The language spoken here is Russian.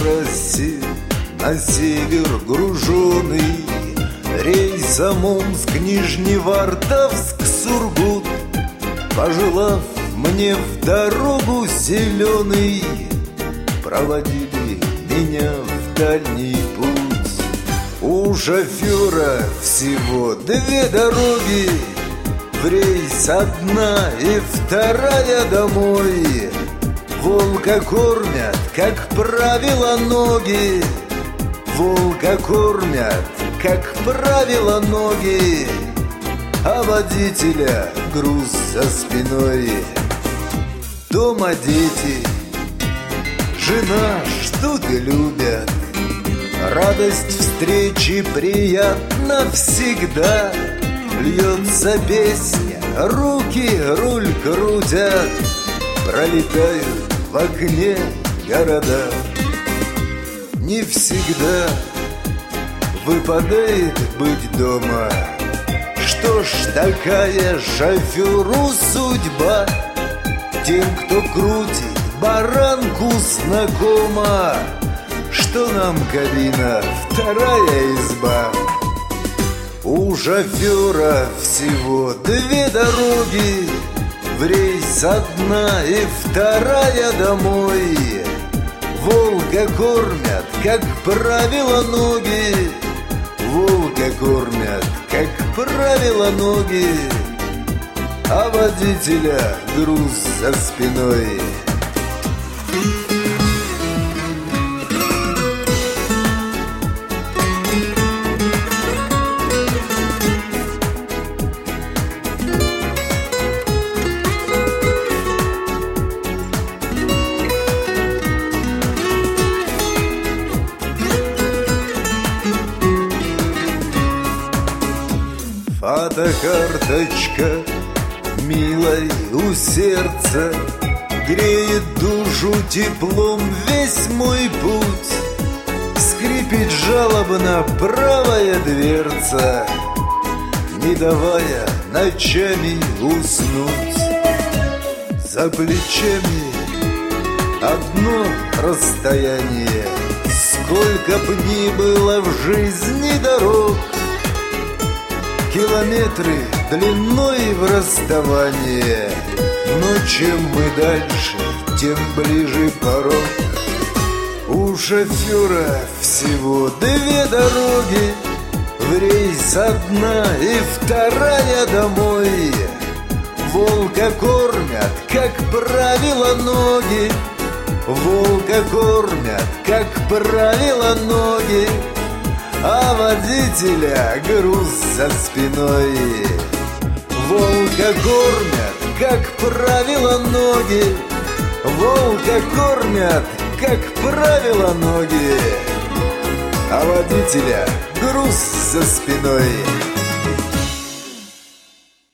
трассе на север груженый рейсом Омск-Нижневартовск, Сургут. Пожелав мне в дорогу зеленый, проводили меня в дальний путь. У шофера всего две дороги, в рейс одна и вторая домой. Волка кормят, как правило, ноги. Волка кормят, как правило, ноги, а водителя груз за спиной. Дома дети, жена ждут и любят. Радость встречи приятна всегда. Льется песня, руки руль крутят. Пролетают в окне города. Не всегда выпадает быть дома. Что ж такая шоферу судьба? Тем, кто крутит баранку, знакома, что нам кабина вторая изба. У шофера всего две дороги, в рейс одна и вторая домой. Волка кормят, как правило, ноги. Волка кормят, как правило, ноги, а водителя груз за спиной. Фотокарточка милой у сердца греет душу теплом весь мой путь. Скрипит жалобно правая дверца, не давая ночами уснуть. За плечами одно расстояние, сколько б ни было в жизни дорог. Километры длиной в расставание, но чем мы дальше, тем ближе порог. У шофера всего две дороги, в рейс одна и вторая домой. Волка кормят, как правило, ноги. Волка кормят, как правило, ноги, а водителя груз за спиной. Волка кормят, как правило, ноги. Волка кормят, как правило, ноги, а водителя груз за спиной.